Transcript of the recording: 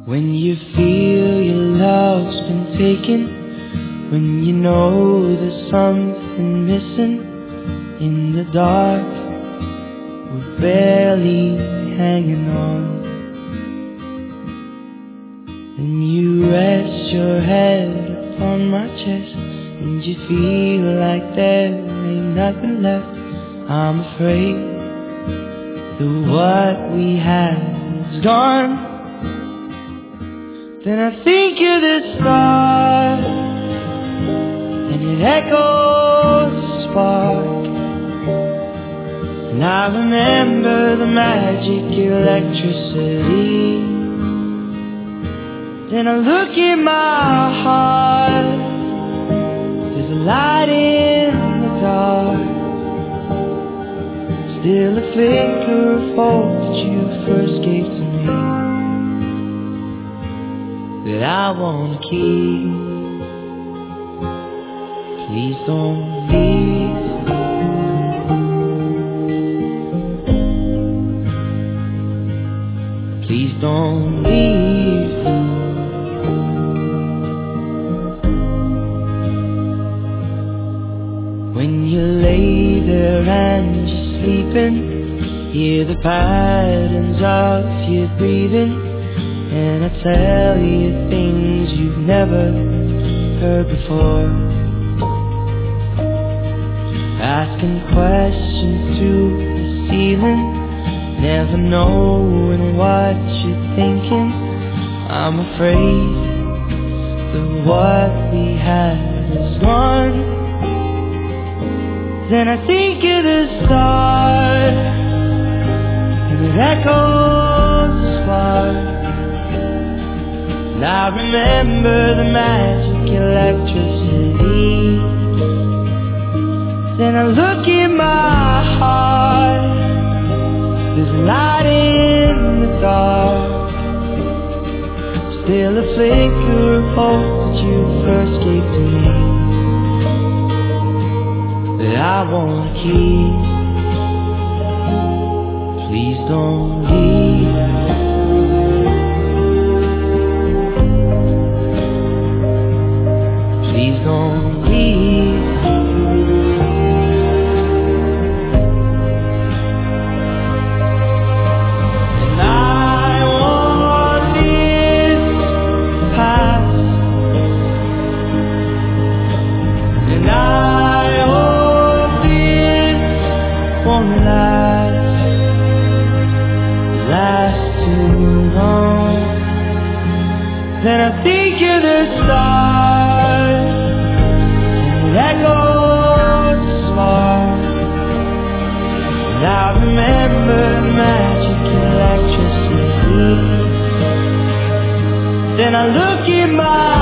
When you feel your love's been taken, when you know there's something missing in the dark, we're barely hanging on. Then you rest your head upon my chest, and you feel like there ain't nothing left. I'm afraid that what we had is gone. Then I think of the stars, and it echoes a spark, and I remember the magic electricity. Then I look in my heart, there's a light in the dark, still a flicker of hope that you first gave to me, that I wanna keep. Please don't leave. Please don't leave. When you lay there and you're sleeping, hear the patterns of your breathing, and I tell you things you've never heard before. Asking questions through the ceiling, never knowing what you're thinking. I'm afraid that what we had is gone. Then I think of the stars, and it echoes the spark, and I remember the magic electricity. Then I look in my heart, there's a light in the dark, still a flicker of hope that you first gave to me, that I wanna keep. Please don't leave. Please don't leave. And I want this past, and I hope this won't last too long. Then I think of the stars, echoes the spark, and I remember magic electricity. Then I look in my